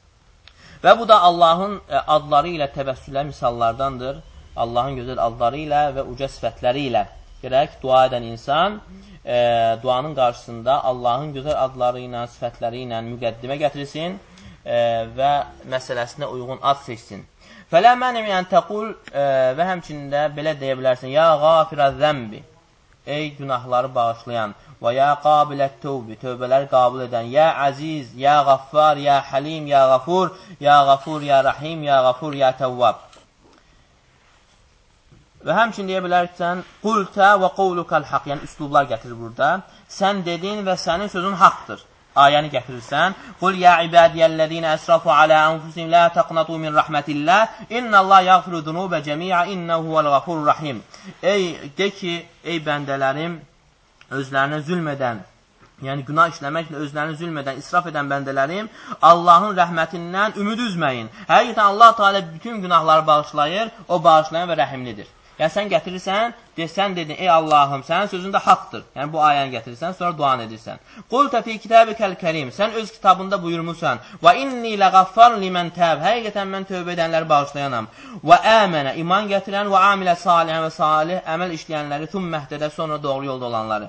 Və bu da Allahın adları ilə təvəssülə misallardandır. Allahın gözəl adları ilə və uca sifətləri ilə gərək dua edən insan e, duanın qarşısında Allahın gözəl adları ilə, sifətləri ilə müqəddimə gətirsin e, və məsələsinə uyğun ad seçsin. Fələ mənim yəni təqul e, və həmçində belə deyə bilərsin, ya qafirə zəmbi, ey günahları bağışlayan, və ya qabilət tövbi, tövbələri qabul edən, ya əziz, ya qaffar, ya həlim, ya qafur, ya qafur, ya rahim, ya qafur, ya təvvab. Və həmçin deyə bilərsən, qultə və qovlukal haqq, yəni üslublar gətirir burada. Sən dedin və sənin sözün haqdır. Ayəni gətirirsən. Qul ya ibadiyyəllədinə əsrafu alə anfusim, la təqnatu min rəhmətillah, innəllah yəğfiru dunubə cəmiə, innəhu vəl-ğafurur rahim. Ey, de ki, ey bəndələrim, özlərinə zülm edən, yəni günah işləməklə özlərini zülm edən, israf edən bəndələrim, Allahın rəhmətindən ümid üzməyin. Həqiqətən Allah Teala bütün günahları bağışlayır, o bağışlayan və rəhimlidir. Yəni sən gətirirsən, desən dedin, ey Allahım, sənin sözün də haqdır. Yəni bu ayəni gətirirsən, sonra duan edirsən. Qul təfi kitabikəl kərim, sən öz kitabında buyurmusan, və inni ləğaffar limən təb, həqiqətən mən tövbə edənləri bağışlayanam. Və əmənə, iman gətirən və amilə salihən və salih, əməl işləyənləri, tüm məhdədə, sonra doğru yolda olanları.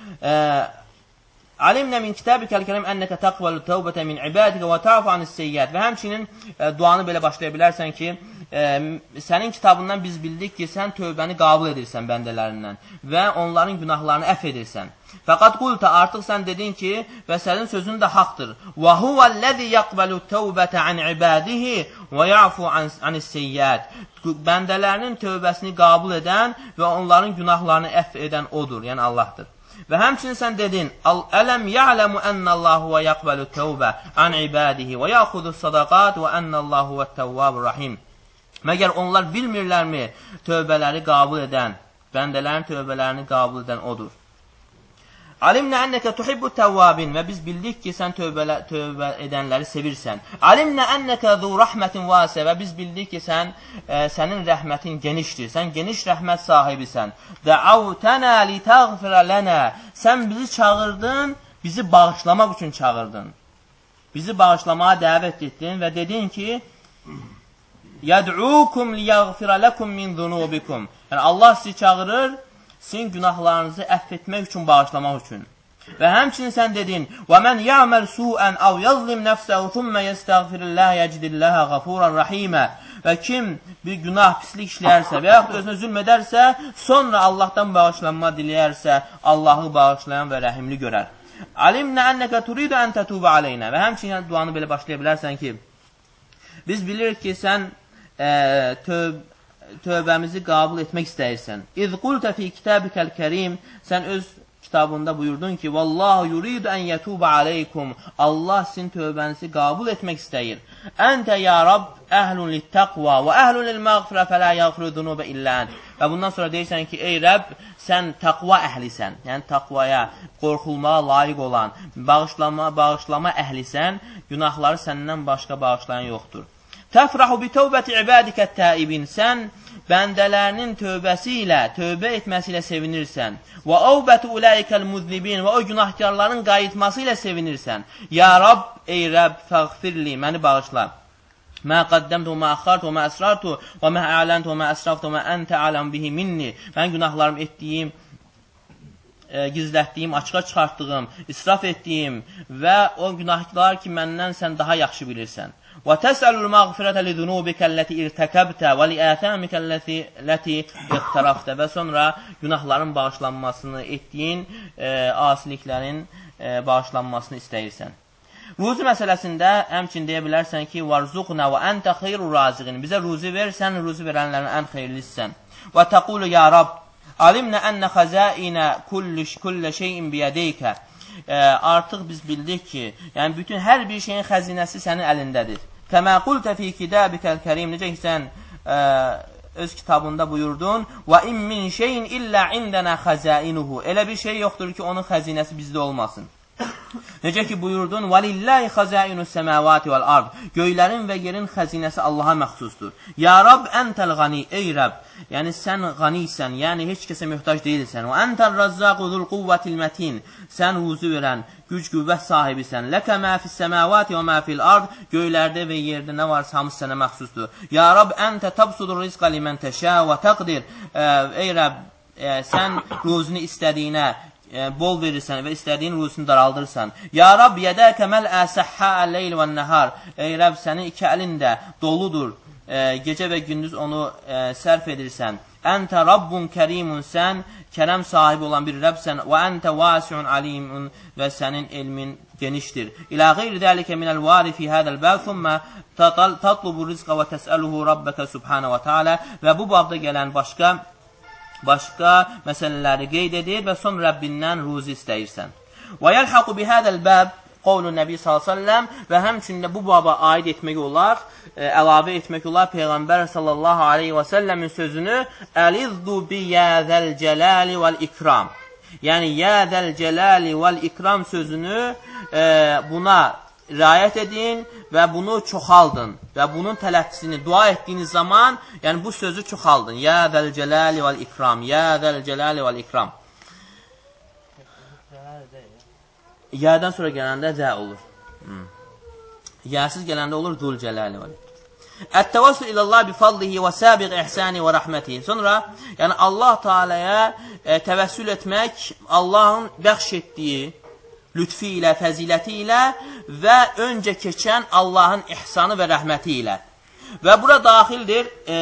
Alimnə min kitabikəl kərim ennəkə təqvəlu təvbətə min ibadikə və ta'fu anis seyyət. Və həmçinin duanı belə başlaya bilərsən ki, e, sənin kitabından biz bildik ki, sən tövbəni qəbul edirsən bəndələrindən və onların günahlarını əff edirsən. Fəqat qulta, artıq sən dedin ki, və sənin sözün də haqdır. Və huvəl-ləzi yəqbəlu təvbətə an ibadihi və ya'fu anis seyyət. Bəndələrinin tövbəsini qəbul edən və onların günahlarını əff edən odur, yəni Allahdır. Və həmçinin sən dedin, ələm ya'ləmu ennəllahu və yəqbəlu təvbə an ibadihi və yaxudu sadaqat və ennəllahu və təvvabur rahim. Məgər onlar bilmirlərmi tövbələri qəbul edən, bəndələrin tövbələrini qəbul edən odur. Alimnə ennəkə tuhibbu təvvabin, və biz bildik ki, sən tövbə, tövbə edənləri sevirsən. Alimnə ennəkə zu rəhmətin vasə, və biz bildik ki, sən, e, sənin rəhmətin genişdir, sən geniş rəhmət sahibisən. Dəavtənə li təğfirə lənə, sən bizi çağırdın, bizi bağışlamaq üçün çağırdın. Bizi bağışlamağa dəvət etdin və dedin ki, yəd'ukum liyəğfirə ləkum min zunubikum. Yəni Allah sizi çağırır, sizin günahlarınızı əff etmək üçün, bağışlamaq üçün. Və həmçinin sən dedin, وَمَنْ يَعْمَلْ سُوءًا أَوْ يَظْلِمْ نَفْسَهُ ثُمَّ يَسْتَغْفِرِ اللَّهَ يَجِدِ اللَّهَ غَفُورًا رَحِيمًا. Və kim bir günah, pislik işləyərsə və yaxud özünə zülm edərsə, sonra Allahdan bağışlanma diləyərsə, Allahı bağışlayan və rəhimli görər. Alimnə ennəkə turidu ən tətubə aleynə. Və həmçinin duanı belə başlaya bilərsən ki, biz bilirik ki, sən e, töv tövbəmizi qəbul etmək istəyirsən. İz qultə fi kitabikəl kərim, sən öz kitabında buyurdun ki, vallahu yuridu ən yətubə aleykum, Allah sizin tövbənizi qəbul etmək istəyir. Əntə ya Rab əhlun littəqva və əhlun lilməğfirə fələ yəğfiru dunubə illə ənd. Və bundan sonra deyirsən ki, ey Rəbb, sən təqva əhlisən, yəni təqvaya, qorxulmağa layiq olan, bağışlama, bağışlama əhlisən, günahları səndən başqa bağışlayan yoxdur. Təfrahu bi tövbəti ibadikət təibin, sən bəndələrinin tövbəsi ilə, tövbə etməsi ilə sevinirsən. Və əvbəti uləikəl muznibin, və o günahkarların qayıtması ilə sevinirsən. Ya Rab, ey Rəbb, fəğfirli, məni bağışla. Mə qəddəmtu, mə əxartu, mə əsrartu, və mə ələntu, mə əsraftu, mə əntə ələm bihi minni. Mən günahlarım etdiyim, e, gizlətdiyim, açığa çıxartdığım, israf etdiyim və o günahlar ki, məndən sən daha yaxşı bilirsən. وَتَسْأَلُ الْمَغْفِرَةَ لِذُنُوبِكَ الَّتِي اِرْتَكَبْتَ وَلِآثَامِكَ الَّتِي اِقْتَرَفْتَ. Və sonra günahların bağışlanmasını etdiyin e, asiliklərin e, bağışlanmasını istəyirsən. Ruzi məsələsində həmçin deyə bilərsən ki, وَرْزُقْنَا وَأَنْتَ خَيْرُ رَازِقِينَ. Bizə ruzi ver, sən ruzi verənlərin ən xeyirlisən. وَتَقُولُ يَا رَبْ عَلِمْنَا أَنَّ خَزَائِنَ كُلَّ شَيْءٍ بِيَدَيْكَ. E, artıq biz bildik ki, yəni bütün hər bir şeyin xəzinəsi sənin əlindədir. Kəmə qultə fi kitabikəl kərim, necə ki sən e, öz kitabında buyurdun, və in min şeyin illə indənə xəzainuhu. Elə bir şey yoxdur ki, onun xəzinəsi bizdə olmasın. Necə ki buyurdun, وَلِلَّهِ خَزَائِنُ السَّمَاوَاتِ وَالْأَرْضِ. Göylərin və yerin xəzinəsi Allaha məxsusdur. Ya Rab, əntəl qani, ey Rəbb, yəni sən qanisən, yəni heç kəsə möhtac deyilsən. Və əntəl razzaqu zul quvvətil mətin, sən ruzu verən, güc qüvvət sahibisən. Ləkə mə fis-səmavati və mə fil-ard. Göylərdə və yerdə nə varsa hamısı sənə məxsusdur. Ya Rab, əntə tabsudur rizqa limən təşə və təqdir. Ey Rəbb, sən ruzunu istədiyinə bol verirsən və istədiyin ruzunu daraldırsan. Ya Rab, yədəkə məl-ə səhhə leyl və nəhar. Ey Rəbb, sənin iki əlində doludur. E, gecə və gündüz onu e, sərf edirsən. Əntə Rabbun kərimun, sən kərəm sahibi olan bir Rəbsən. Və əntə vasiun alimun, və sənin elmin genişdir. İlə qeyri dəlikə minəl vari fi hədəl bəv, thumma tatlubu rizqa və təsəluhu Rabbəkə subhanə və teala. Və bu babda gələn başqa başqa məsələləri qeyd edir və sonra Rəbbindən ruzi istəyirsən. Və yəlhaqu bihədəl bəb qovlu Nəbi sallallahu əleyhi və səlləm və həmçində bu baba aid etmək olar, ə, əlavə etmək olar Peyğəmbər sallallahu əleyhi və səlləmin sözünü əlizdu biyəzəl cəlali vəl ikram. Yəni yəzəl cəlali vəl ikram sözünü ə, buna riayət edin və bunu çoxaldın və bunun tələffuzunu dua etdiyiniz zaman, yəni bu sözü çoxaldın. Yəzəl cəlali vəl ikram, yəzəl cəlali vəl ikram. Yədən sonra gələndə zə olur. Hmm. Yəsiz gələndə olur zul cələli vəl. Ət-təvəssül ilallah bi fadlihi və səbiq ihsani və rəhmətihi. Sonra, yəni Allah Teala'ya e, təvəssül etmək Allahın bəxş etdiyi lütfi ilə, fəziləti ilə və öncə keçən Allahın ihsanı və rəhməti ilə. Və bura daxildir e,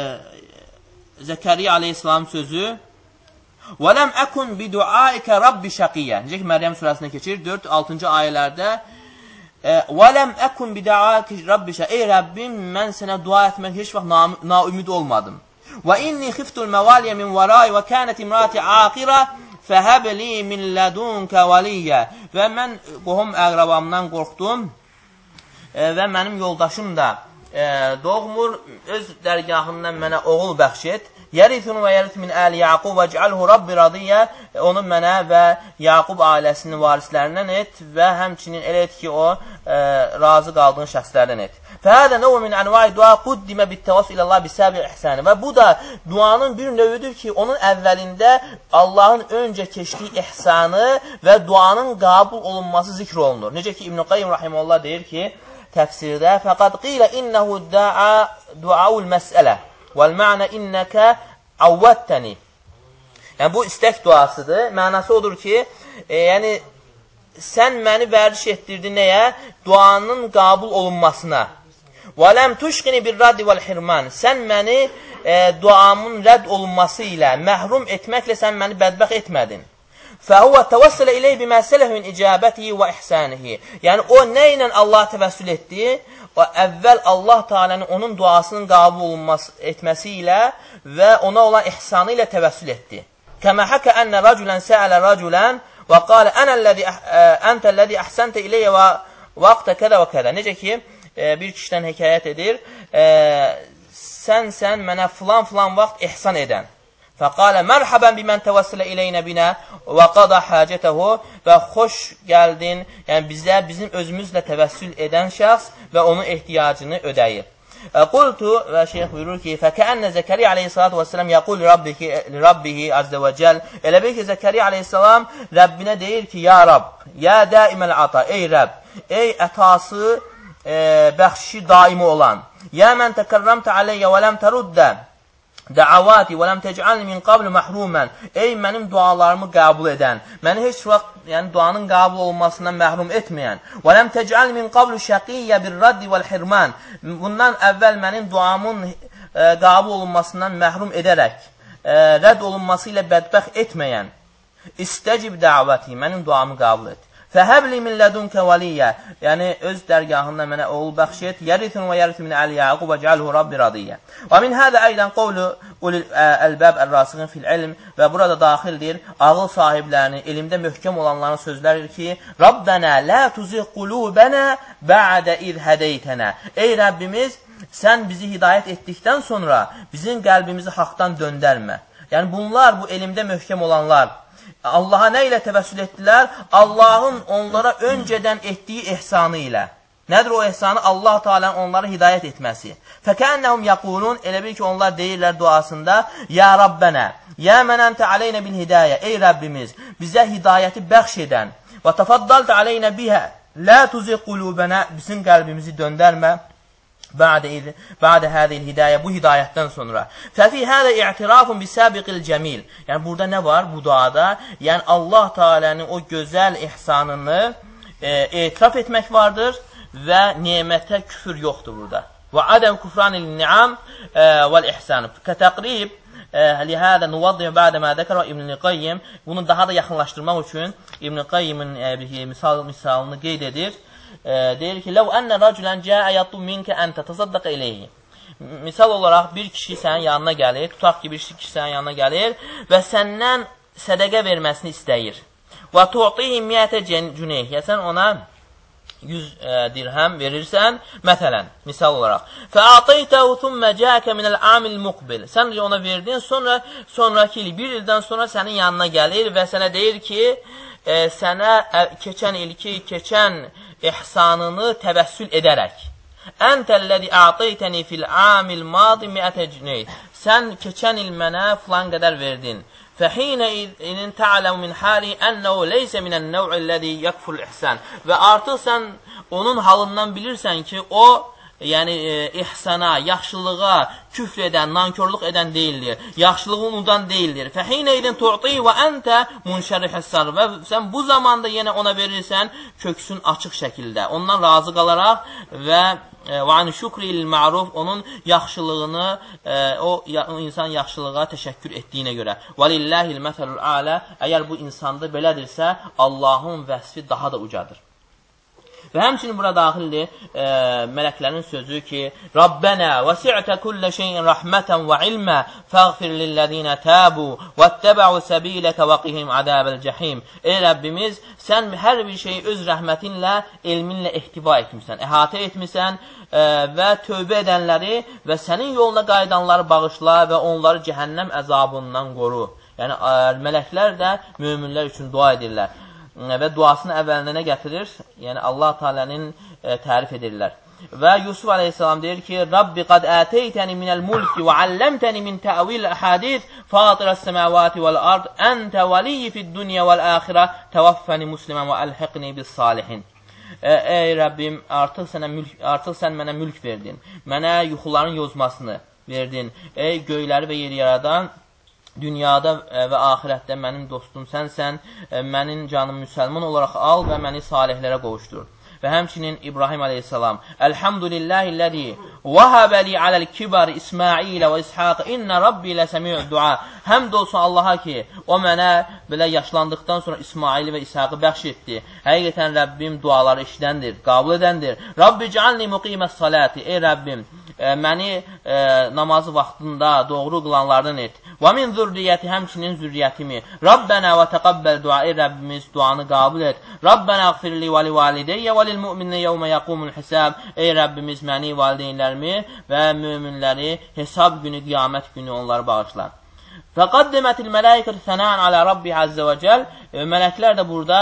Zəkəriyyə aleyhissalam sözü وَلَمْ أَكُنْ بِدُعَائِكَ رَبِّ شَقِيَّ. Necə ki, Məryəm surəsində keçir, dörd altıncı ayələrdə وَلَمْ أَكُنْ بِدُعَائِكَ رَبِّ شَقِيَّ. Ey Rəbbim, mən sənə dua etmək heç vaxt na naümid olmadım. وَإِنِّي خِفْتُ الْمَوَالِيَ مِنْ وَرَائِ وَكَانَتْ إِمْرَأَتِي عَاقِرَةً فَهَبْ لِي مِنْ لَدُنْكَ وَلِيًّا. Və mən qohum əqrabamdan qorxdum və mənim yoldaşım da doğmur, öz dərgahından mənə oğul bəxş et. Yərithun və yərith min əli Yaqub və cəlhu Rabbi radiyyə. Onu mənə və Yaqub ailəsinin varislərindən et və həmçinin elə et ki, o e, razı qaldığın şəxslərdən et. Fəhədə nəvə min ənvai dua quddimə bittəvəssü ilallah bisəbi ihsəni. Və bu da duanın bir növüdür ki, onun əvvəlində Allahın öncə keçdiyi ihsanı və duanın qəbul olunması zikr olunur. Necə ki, İbn-i Qayyim rahimehullah deyir ki, təfsirdə fəqad qilə innəhu duaul məsələ وَالْمَعْنَ إِنَّكَ عَوَّدْتَنِي. Yəni, bu istək duasıdır. Mənası odur ki, e, yəni, sən məni vərdiş etdirdin nəyə? Duanın qəbul olunmasına. وَلَمْ تُشْقِنِ بِالرَّدِّ وَالْحِرْمَانِ. Sən məni e, duamın rədd olunması ilə, məhrum etməklə sən məni bədbəxt etmədin. فَهُوَ تَوَسَّلَ إِلَيْهِ بِمَا سَلَهُ مِنْ إِجَابَتِهِ وَإِحْسَانِهِ. Yəni, o nə ilə Allah təvəssül etdi? O əvvəl Allah Teala'nın onun duasının qəbul olunması etməsi ilə və ona olan ihsanı ilə təvəssül etdi. Kəmə həkə ənə rəculən səələ rəculən və qalə ənətəlləzi əhsəntə iləyyə və vaxtə kədə və kədə. Necə ki, bir kişidən hekayət edir, sən sən mənə filan filan vaxt ihsan edən. Fəqalə mərhəbən bimən təvəssülə iləynə binə və qada həcətəhu. Və xoş gəldin, yəni bizə, bizim özümüzlə təvəssül edən şəxs və onun ehtiyacını ödəyir. Qultu və şeyh buyurur ki, fəkəənnə Zəkəriyyə aleyhissalatu vesselam yəqul Rabbihi azdə və cəl. Elə bil ki, Zəkəriyyə aleyhissalam Rəbbinə deyir ki, ya Rab, ya dəiməl ata, ey Rəbb, ey ətası, e, bəxşi daimi olan. Ya mən təkərrəmtə aleyyə və ləm təruddə dəavati və ləm təcəlni min qabl məhrumən. Ey mənim dualarımı qəbul edən, məni heç vaxt yəni duanın qəbul olunmasından məhrum etməyən. Və ləm təcəlni min qabl şəqiyyə bir raddi vəl hirman. Bundan əvvəl mənim duamın e, qəbul olunmasından məhrum edərək, e, rədd olunması ilə bədbəxt etməyən. İstəcib dəavəti, mənim duamı qəbul et. Fəhəbli min lədunke valiyyə. Yəni, öz dərgahından mənə oğul bəxş et. Yərithun və yərith min əli Yaqub və cəlhu Rabbi radiyyə. Və min hədə əydən qovlu ulil əlbəb ər-rasiqin fil ilm. Və burada daxildir ağıl sahiblərinin, elmdə möhkəm olanların sözləri ki, Rabbənə lə tuziq qulubənə bə'də iz hədəytənə. Ey Rəbbimiz, sən bizi hidayət etdikdən sonra bizim qəlbimizi haqdan döndərmə. Yəni, bunlar, bu elmdə möhkəm olanlar, Allaha nə ilə təvəssül etdilər? Allahın onlara öncədən etdiyi ihsanı ilə. Nədir o ihsanı? Allah Teala'nın onları hidayət etməsi. Fəkənnəhum yəqulun, elə bil ki, onlar deyirlər duasında, Ya Rabbənə, ya mən əntə aleynə bil hidayə. Ey Rəbbimiz, bizə hidayəti bəxş edən və təfaddaltə aleynə bihə, lə tuziq qulubənə, bizim qəlbimizi döndərmə. Bə'də, bə'də hədil hidayə, bu hidayətdən sonra. Fəfi hədə i'tirafun bisəbiqil cəmil. Yəni, burada nə var bu duada? Yəni, Allah Teala'nın o gözəl ihsanını e, etiraf etmək vardır və nemətə küfür yoxdur burada. Və ədəm küfranil ni'am e, vəl-ihsan. Kətəqrib lihədə nuvaddiyə bə'də mə dəkərə İbn-i Qayyim. Bunu daha da yaxınlaşdırmaq üçün İbn-i Qayyimin e, misal, misalını qeyd edir. E, deyir ki, ləv ənə rəculən cəə yətlub minkə ən tətasaddaq eləyhi. misal olaraq bir kişi sənin yanına gəlir, tutaq ki, bir kişi sənin yanına gəlir və səndən sədəqə verməsini istəyir. Və tu'tihi mi'ətə cüneih. Yəni, sən ona yüz dirhəm verirsən, məsələn, misal olaraq. Fə'ataytəhu thumma ca'aka minəl amil muqbil. Sən ona verdin, sonra sonraki il, bir ildən sonra sənin yanına gəlir və sənə deyir ki, e, sənə keçən ilki, keçən ihsanını təvəssül edərək. Əntəlləzi a'taytəni fil amil madi mi'ətə cüneih. Sən keçən il mənə filan qədər verdin. Fəhinə inin ta'ləmu min hali ənəhu leysə minən nəv'illəzi yakful ihsan. Və artıq sən onun halından bilirsən ki, o, yəni e, ihsana, yaxşılığa küfr edən, nankörlük edən deyildir. Yaxşılığı unudan deyildir. Fəhinə idin tu'ti və əntə munşərih həssar. Və sən bu zamanda yenə ona verirsən köksün açıq şəkildə. Ondan razı qalaraq və və an şükril ma'ruf, onun yaxşılığını, e, o, ya, o insan yaxşılığa təşəkkür etdiyinə görə. Valillahil məsəlul alə, əgər bu insanda belədirsə, Allahın vəsfi daha da ucadır. Və həmçinin bura daxildir e, mələklərin sözü ki, Rabbənə vəsi'tə kullə şeyin rəhmətən və ilmə fəğfir lilləzinə təbu və təbə'u səbiləkə və qihim ədəbəl cəhim. Ey Rəbbimiz, sən hər bir şeyi öz rəhmətinlə, elminlə ehtiva etmişsən, əhatə etmişsən e, və tövbə edənləri və sənin yoluna qaydanları bağışla və onları cəhənnəm əzabından qoru. Yəni, e, mələklər də möminlər üçün dua edirlər. Və duasını əvvəlində nə gətirir? Yəni, Allah Teala'nın e, tərif edirlər. Və Yusuf aleyhissalam deyir ki, Rabbi qad əteytəni minəl mulki və alləmtəni min təvil əhadid fatirəs səməvati vəl ard əntə vəliyyi fid dünya vəl əxirə təvaffəni muslimən və əlhiqni bis salihin. E, ey Rəbbim, artıq, sənə mülk, artıq sən mənə mülk verdin. Mənə yuxuların yozmasını verdin. Ey göyləri və yeri yaradan, dünyada və axirətdə mənim dostum sənsən, mənim canım müsəlman olaraq al və məni salihlərə qovuşdur. Və həmçinin İbrahim aleyhissalam, Elhamdülillahilləzi vəhəbəli aləl kibar İsmailə və İshaq, innə Rabbi ilə səmi'ud dua. Həmd olsun Allaha ki, o mənə belə yaşlandıqdan sonra İsmaili və İshaqı bəxş etdi. Həqiqətən Rəbbim duaları eşidəndir, qabul edəndir. Rabbi cəalni muqiməs salati. Ey Rəbbim, e, məni e, namazı vaxtında doğru qılanlardan et. Və min zürriyyəti, həmçinin zürriyyətimi. Rabbənə və təqabbəl dua. Ey Rəbbimiz, duanı qabul et. Rabbənə əqfirli və li valideyyə və lil müminə yevmə yəqumul hisab. Ey Rəbbimiz, məni, valideynlərimi və müminləri hesab günü, qiyamət günü onları bağışlar. Fəqaddimətil mələikətü sənən alə Rabbi əzzə və cəl. Mələklər də burada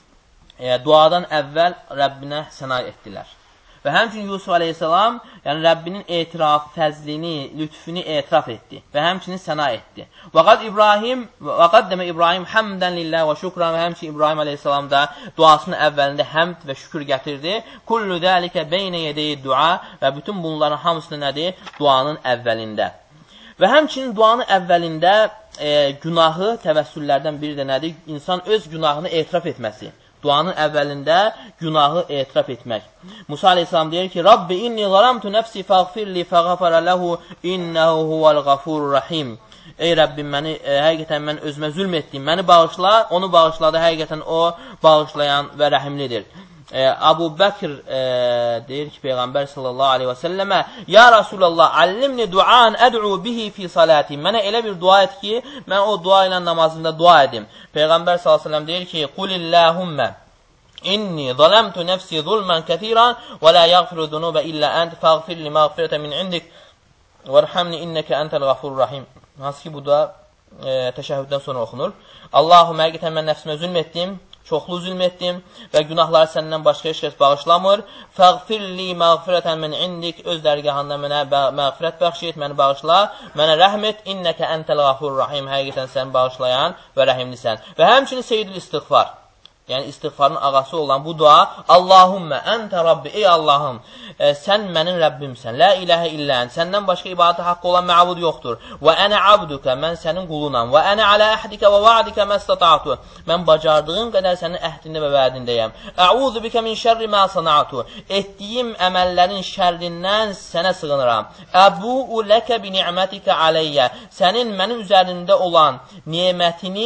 e, duadan əvvəl Rəbbinə səna etdilər. Və həmçinin Yusuf aleyhissalam, yəni Rəbbinin etiraf, fəzlini, lütfünü etiraf etdi və həmçinin səna etdi. Vəqad İbrahim, vəqad demə İbrahim həmdən lillah və şükran, və həmçinin İbrahim aleyhissalam da duasının əvvəlində həmd və şükür gətirdi. Kullu dəlikə beynə yedəyi dua, və bütün bunların hamısı nədir? Duanın əvvəlində. Və həmçinin duanın əvvəlində e, günahı, təvəssüllərdən biri də nədir? İnsan öz günahını etiraf etməsi. Duanın əvvəlində günahı etiraf etmək. Musa aleyhissalam deyir ki, Rabbi inni zalamtu nəfsi fəğfirli fəğafərə ləhu innəhu huvəl qafurur rahim. Ey Rəbbim, məni, e, həqiqətən mən özümə zülm etdim. Məni bağışla, onu bağışladı. Həqiqətən o bağışlayan və rəhimlidir. E, Abu Bəkir e, deyir ki, Peyğəmbər sallallahu aleyhi və səlləmə, Ya Rasulallah, allimni duan əd'u bihi fi salati. Mənə elə bir dua et ki, mən o dua ilə namazımda dua edim. Peyğəmbər sallallahu aleyhi və səlləm deyir ki, Qulillahümmə inni zalamtu nəfsi zulmən kəthiran və la yəğfiru zunubə illə ənt fəğfirli məğfirətə min indik vərhamni innəkə əntəl qafurur rahim. Hansı ki, bu da e, təşəhhüddən sonra oxunur. Allahüm, həqiqətən mən nəfsimə zülm etdim, çoxlu zülm etdim və günahları səndən başqa heç kəs bağışlamır. Fəğfirli məğfirətən min indik, öz dərgahından mənə məğfirət bəxş et, məni bağışla, mənə rəhm et, innəkə əntəl qafurur rahim, həqiqətən sən bağışlayan və rəhimlisən. Və həmçinin seyyidül istiğfar, yəni istiğfarın ağası olan bu dua, Allahümmə, əntə Rabbi, ey Allahım, e, sən mənim Rəbbimsən, la iləhə illən, səndən başqa ibadətə haqqı olan məbud yoxdur. Və ənə abdukə, mən sənin qulunam. Və ənə alə əhdikə və vaadikə məstətatu, mən bacardığım qədər sənin əhdində və vədindəyəm. Əuzu bikə min şərri mə sanatu, etdiyim əməllərin şərrindən sənə sığınıram. Əbu'u ləkə bi ni'mətikə aleyyə, sənin mənim üzərimdə olan nimətini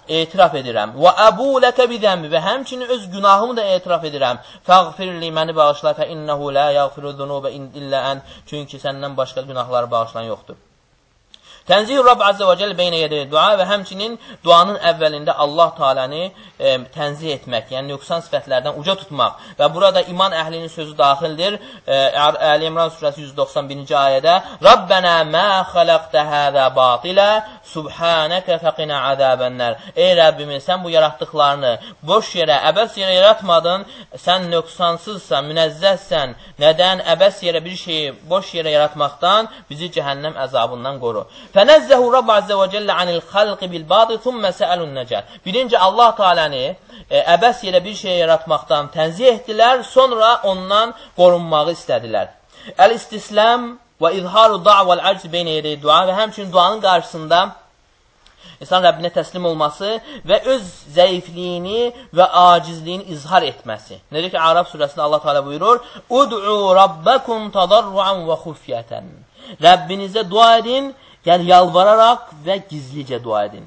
etiraf edirəm. Və əbu ləkə bidəmbi və həmçinin öz günahımı da etiraf edirəm. Fəğfirli məni bağışla fə innəhu lə yəğfiru zunubə illə ən. Çünki səndən başqa günahları bağışlayan yoxdur. Tənzih-ü Rabb Azze və Cəl beynə yedəyi dua və həmçinin duanın əvvəlində Allah Teala'nı e, tənzih etmək, yəni nöqsan sifətlərdən uca tutmaq. Və burada iman əhlinin sözü daxildir. E, Əli İmran surəsi yüz doxsan birinci ayədə Rabbənə mə xələqdə həzə batilə subhanəkə fəqinə əzəbənlər. Ey Rəbbimiz, sən bu yaratdıqlarını boş yerə, əbəs yerə yaratmadın. Sən nöqsansızsan, münəzzəhsən. Nədən? Əbəs yerə bir şeyi boş yerə yaratmaqdan bizi cəhənnəm əzabından qoru. Fənəzzəhu Rabb Azze və Cəllə anil xalqi bil badı thumma səəlun nəcət. Birinci Allah Teala'nı e, əbəs yerə bir şey yaratmaqdan tənzih etdilər, sonra ondan qorunmağı istədilər. Əl-istislam və izharu da' vəl əcz beynə yedəyi dua və həmçinin duanın qarşısında insan Rəbbinə təslim olması və öz zəifliyini və acizliyini izhar etməsi. Necə ki, Ərəf surəsində Allah Teala buyurur, Ud'u rabbəkum tadarruan və xufyətən. Rəbbinizə dua edin, yəni yalvararaq və gizlicə dua edin.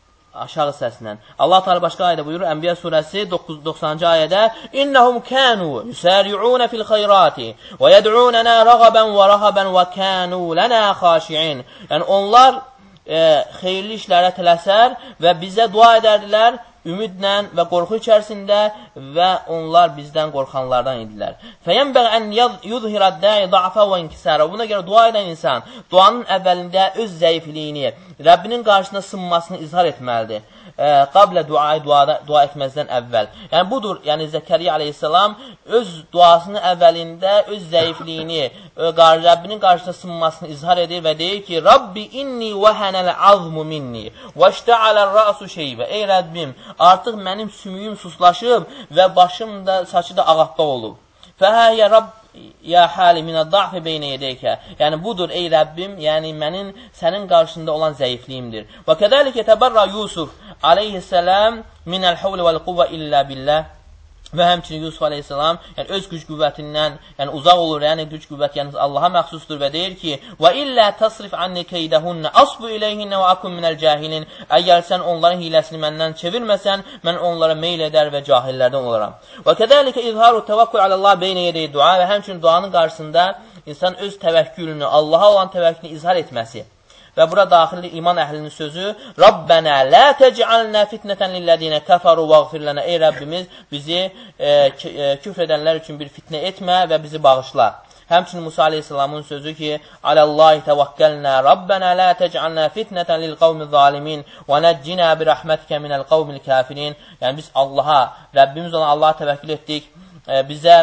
Aşağı səslə. Allah Teala başqa ayədə buyurur, Ənbiya surəsi doxsanıncı ayədə İnnəhum kənu yusari'un fil xeyrati və yəd'unənə rəğabən və rəhabən və kənu lənə xaşi'in. Yəni onlar e, xeyirli işlərə tələsər və bizə dua edərdilər, ümidlə və qorxu içərisində və onlar bizdən qorxanlardan idilər. Fəyənbəq ən yudhirad də'i da'fa və inkisara. Buna görə dua edən insan duanın əvvəlində öz zəifliyini, Rəbbinin qarşısında sınmasını izhar etməlidir. Qablə duayı duada, dua etməzdən əvvəl. Yəni budur, yəni Zəkəriyyə aleyhissalam öz duasının əvvəlində öz zəifliyini, Rəbbinin qarşısında sınmasını izhar edir və deyir ki, Rabbi inni vəhənəl azmu minni və iştəaləl rəsu şeybə. Ey Rəbbim, artıq mənim sümüyüm suslaşıb və başım da, saçı da ağappaq olub. Fəhəyyə Rabb ya hali minə da'fi beynə yedəykə. Yəni budur ey Rəbbim, yəni mənim sənin qarşında olan zəifliyimdir. Və kədəlikə təbərra Yusuf aleyhissalam minəl havli vəl quvvə illə billah. Və həmçinin Yusuf aleyhissalam yəni öz güc qüvvətindən yəni uzaq olur, yəni güc qüvvət yəni Allaha məxsusdur və deyir ki: "Və illə tasrif anni keydahunna asbu ilayhinna və akun minəl cahilin." Əgər sən onların hiləsini məndən çevirməsən, mən onlara meyl edər və cahillərdən olaram. Və kədəlikə izharu təvəkkül alallah beynə yedəyi dua və həmçinin duanın qarşısında insan öz təvəkkülünü, Allaha olan təvəkkülünü izhar etməsi. Və bura daxildir iman əhlinin sözü Rabbənə lə təc'alnə fitnətən lillədinə kəfəru vəğfir lənə. Ey Rəbbimiz, bizi e, e, küfr edənlər üçün bir fitnə etmə və bizi bağışla. Həmçinin Musa aleyhissalamın sözü ki, Aləllahi təvəkkəlnə Rabbənə lə təc'alnə fitnətən lil qavmi zalimin və nəccinə bi rəhmətikə minəl qavmil kafirin. Yəni biz Allaha, Rəbbimiz olan Allaha təvəkkül etdik, e, bizə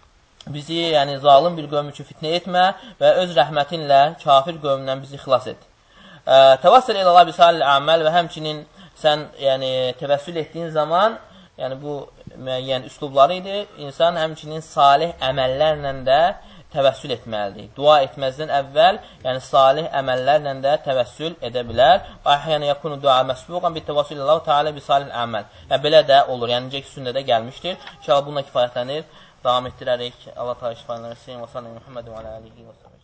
bizi yəni zalim bir qövm üçün fitnə etmə və öz rəhmətinlə kafir qövmdən bizi xilas et. Təvəssül ilə Allah bisalil əməl və həmçinin sən yəni təvəssül etdiyin zaman yəni bu müəyyən üslubları idi. İnsan həmçinin salih əməllərlə də təvəssül etməlidir. Dua etməzdən əvvəl yəni salih əməllərlə də təvəssül edə bilər. Əhyənə yakunu dua məsbuqan bi təvəssül ilə Allah Teala bisalil əməl. Yəni belə də olur. Yəni necə ki sünnədə gəlmişdir. İnşallah bununla kifayətlənir. Davam etdirərik. Allah Teala şifalar versin. Və sallallahu Muhammed və alə alihi və sallam.